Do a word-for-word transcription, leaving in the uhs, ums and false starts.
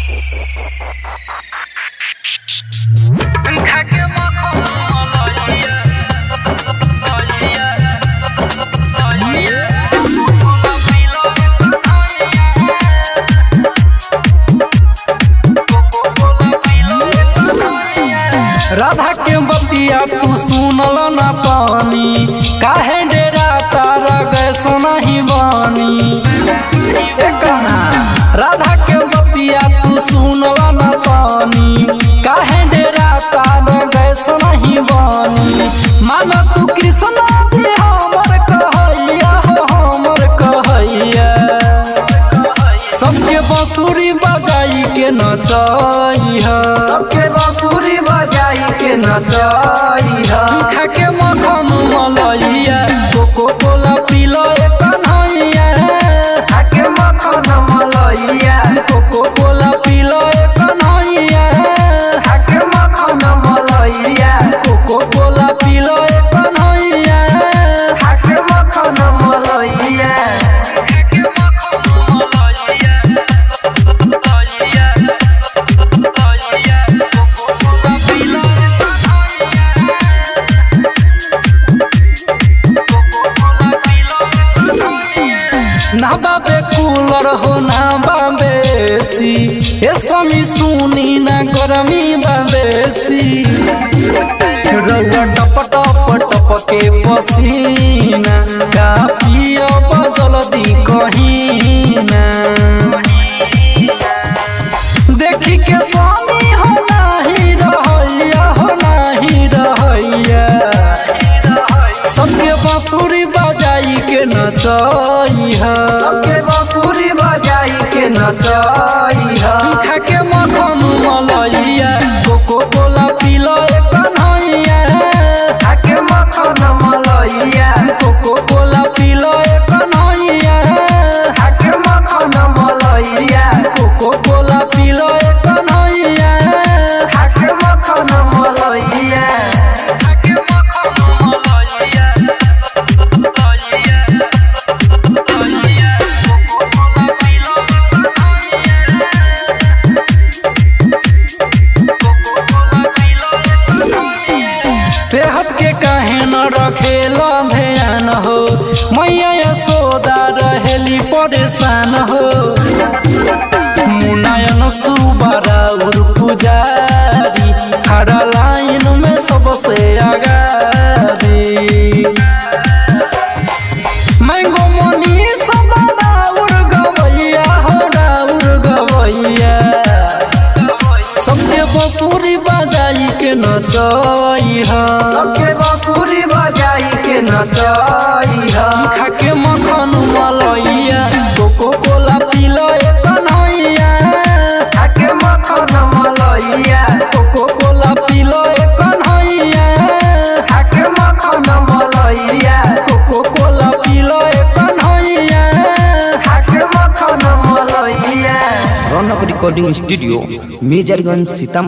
राधा के बतिया तू सुनल ना पानी काहे डेरा तारा गैस नहीं बानी। राधा के बतिया तू सुनल ना पानी काहे डेरा तारा गैस नहीं बानी। मान तू कृष्ण जी हमर कहैया हो हमर कहैया सबके बांसुरी बजाई के नचैया सबके बांसुरी बजाई के नचैया खा के मखन मलैया कोको कोला पीलो एक कन्हैया खा के मखन मलैया कोको कोला पीलो एक कन्हैया खा के मखन मलैया कोको कोला पीलो एक कन्हैया खा के मखन मलैया ना बाबे कूलर हो ना बाबे एसी ए समी सुनी ना गरमी बाबेसी रउआ टप टप टप के पसीना का पियो जल्दी कहीं ना देखी के स्वामी हो नाही रहैया हो नाही रहैया सबके बांसुरी बजाई के नचैया सबके बांसुरी बजाई के नचैया खा के मखन मलैया कोको कोला पीलो एक कन्हैया खा के मखन मलैया कोको कोला पीलो एक कन्हैया खा के मखन मलैया कोको कोला पीलो एक कन्हैया खा के मखन मलैया सेहत के काहे न रखेला ध्यान हो मैया यशोदा रहेली परेशान हो मुनायन सुबारा उर पुजारी खड़ा लाइन में सबसे आगारी मैंगो मोनी सबरा उर गवैया हो डाउर गवैया सबके बांसुरी बजाई के नचैया सबके बांसुरी बजाई के नचैया खा के मखन मलैया कोको कोला पीलो एक कन्हैया खा के मखन मलैया कोको कोला पीलो एक कन्हैया खा के मखन मलैया कोको कोला पीलो एक कन्हैया खा के मखन मलैया। Raunak recording studio Majorganj Sitamarhi.